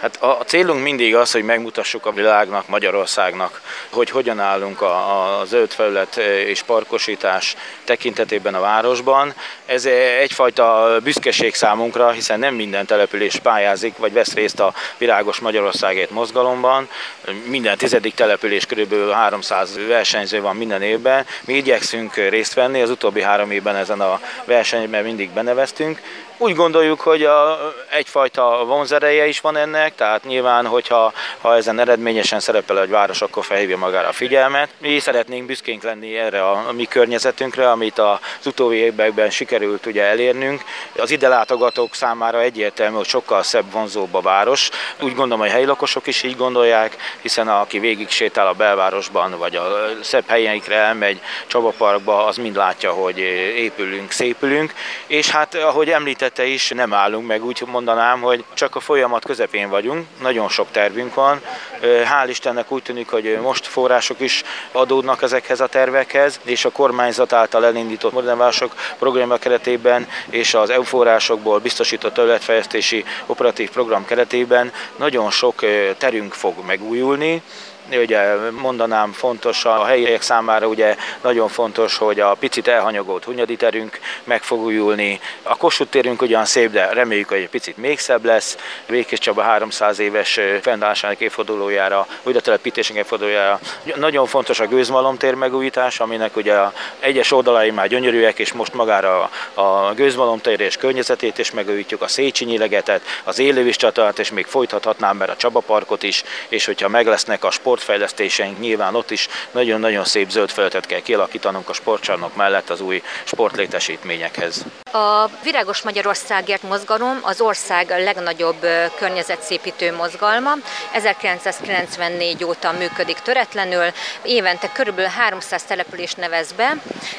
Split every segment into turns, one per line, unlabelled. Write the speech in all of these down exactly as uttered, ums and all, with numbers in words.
Hát a célunk mindig az, hogy megmutassuk a világnak, Magyarországnak, hogy hogyan állunk a, a zöld felület és parkosítás tekintetében a városban. Ez egyfajta büszkeség számunkra, hiszen nem minden település pályázik, vagy vesz részt a Virágos Magyarországért mozgalomban. Minden tizedik település körülbelül háromszáz versenyző van minden évben. Mi igyekszünk részt venni, az utóbbi három évben ezen a versenyben mindig beneveztünk. Úgy gondoljuk, hogy a, egyfajta vonzereje is van ennek, tehát nyilván, hogyha ha ezen eredményesen szerepel egy város, akkor felhívja magára a figyelmet. Mi szeretnénk büszkénk lenni erre a, a mi környezetünkre, amit az utóbbi években sikerült ugye elérnünk. Az ide látogatók számára egyértelmű, hogy sokkal szebb, vonzóbb a város. Úgy gondolom, hogy a helyi lakosok is így gondolják, hiszen aki végig sétál a belvárosban, vagy a szebb helyeikre elmegy Csaba Parkba, az mind látja, hogy épülünk, szépülünk. És hát, ahogy említett, is nem állunk meg, úgy mondanám, hogy csak a folyamat közepén vagyunk, nagyon sok tervünk van. Hál' Istennek úgy tűnik, hogy most források is adódnak ezekhez a tervekhez, és a kormányzat által elindított Modern Városok programja keretében és az é u forrásokból biztosított területfejlesztési operatív program keretében nagyon sok terünk fog megújulni. Ugye mondanám, fontos a helyiek számára, ugye nagyon fontos, hogy a picit elhanyagolt Hunyadi terünk meg fog újulni. A Kossuth térünk ugyan szép, de reméljük, hogy egy picit még szebb lesz. Békés Csaba háromszáz éves fennállásának évfordulójára, újratelepítésének évfordulójára. Nagyon fontos a Gőzmalom tér megújítás, aminek ugye a egyes oldalai már gyönyörűek, és most magára a Gőzmalom tér és környezetét is megújítjuk, a Széchenyi ligetet, az Élővíz csatornát, és még folytathatnám, mert a Csaba Parkot is, és hogyha meg lesznek a sportfejlesztéseink, nyilván ott is nagyon-nagyon szép zöld felületet kell kialakítanunk a sportcsarnok mellett az új sportlétesítményekhez.
A Virágos Magyarországért mozgalom az ország legnagyobb környezetszépítő mozgalma. ezerkilencszázkilencvennégy óta működik töretlenül, évente körülbelül háromszáz település nevez be,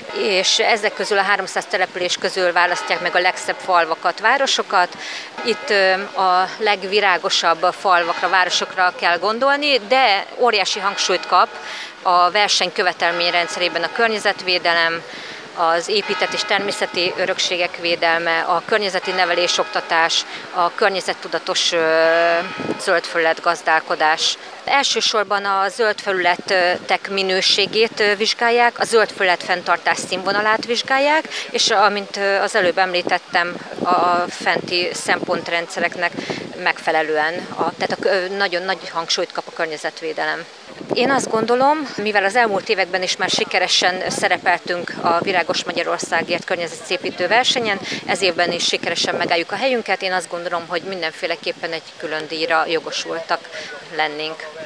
és ezek közül a háromszáz település közül választják meg a legszebb falvakat, városokat. Itt a legvirágosabb falvakra, városokra kell gondolni, de óriási hangsúlyt kap a verseny követelményrendszerében a környezetvédelem, az épített és természeti örökségek védelme, a környezeti nevelés, oktatás, a környezettudatos zöld felület gazdálkodás. Elsősorban a zöld felületek minőségét vizsgálják, a zöld felület fenntartás színvonalát vizsgálják, és amint az előbb említettem, a fenti szempontrendszereknek megfelelően, a, tehát a, nagyon nagy hangsúlyt kap a környezetvédelem. Én azt gondolom, mivel az elmúlt években is már sikeresen szerepeltünk a Virágos Magyarországért környezetszépítő versenyen, ez évben is sikeresen megálljuk a helyünket, én azt gondolom, hogy mindenféleképpen egy külön díjra jogosultak lennénk.